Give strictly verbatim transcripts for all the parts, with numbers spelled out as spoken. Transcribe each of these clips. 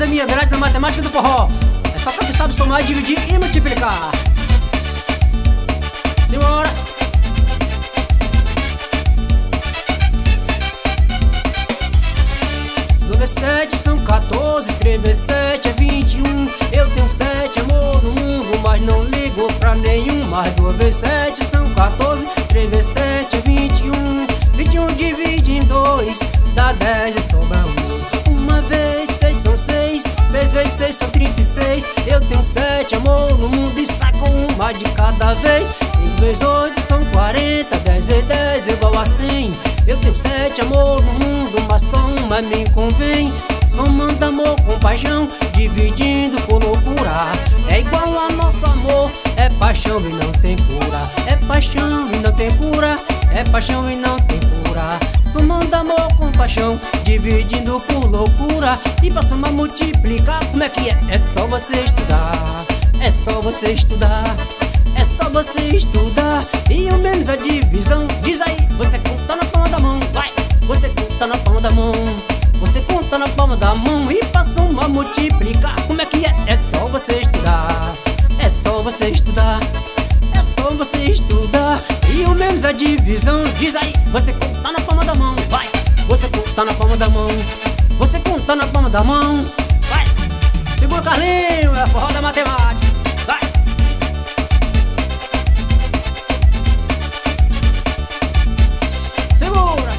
Academia Grade da Matemática do Forró. É só pra quem sabe somar, dividir e multiplicar. Simbora! dois vezes sete são quatorze, três vezes sete é vinte e um. Eu tenho sete amor no mundo, mas não ligo pra nenhum. Mas duas vezes sete são quatorze, três vezes sete é vinte e um. vinte e um divide em dois, dá dez e sobra um. Uma vez seis são seis, seis vezes seis são trinta e seis. Eu tenho sete amor no mundo e saco uma de cada vez. cinco vezes oito são quarenta, dez vezes dez é igual a cem. Eu tenho sete amor no mundo, mas só uma me convém. Somando amor com paixão, dividindo por loucura. É igual a nosso amor, é paixão e não tem cura. É paixão e não tem cura, é paixão e não tem cura. Somando amor com paixão, dividindo por loucura. E pra somar multiplicar, como é que é? É só você estudar, é só você estudar, é só você estudar. E o menos a divisão, diz aí, você conta na palma da mão. Vai, você conta na palma da mão, você conta na palma da mão. E pra somar multiplicar, como é que é? É só você estudar, é só você estudar, é só você estudar. E o menos a divisão, diz aí, você conta na palma da mão. Vai, você conta na palma da mão, você conta na palma da mão. Vai, segura o Carlinho, é a forró da matemática. Vai. Segura.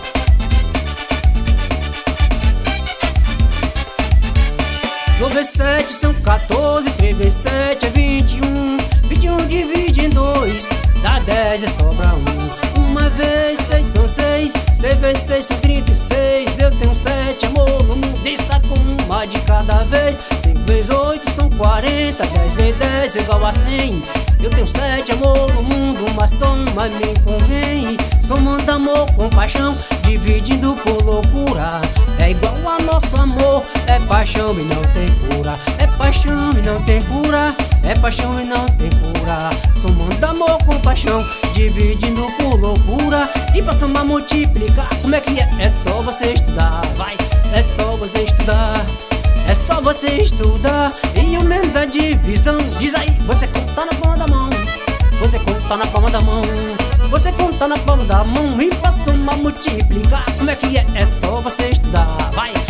dois vezes sete são quatorze, três vezes sete é vinte e um. vinte e um divide em dois, dá dez e sobra um. Uma vez seis são seis, seis vezes seis são trinta e seis. Eu tenho sete amor no mundo e saco uma de cada vez. cinco vezes oito são quarenta, dez vezes dez é igual a cem. Eu tenho sete amor no mundo, mas só uma me convém. Somando amor com paixão, dividindo por loucura. É igual a nosso amor, é paixão e não tem cura. É paixão e não tem cura, é paixão e não tem cura. Somando amor com paixão, dividindo por loucura. E pra somar multiplicar, como é que é? É só você estudar, vai, é só você estudar, é só você estudar. E o menos a divisão, diz aí, você conta na palma da mão, você conta na palma da mão, você conta na palma da mão. E pra somar multiplicar, como é que é? É só você estudar, vai.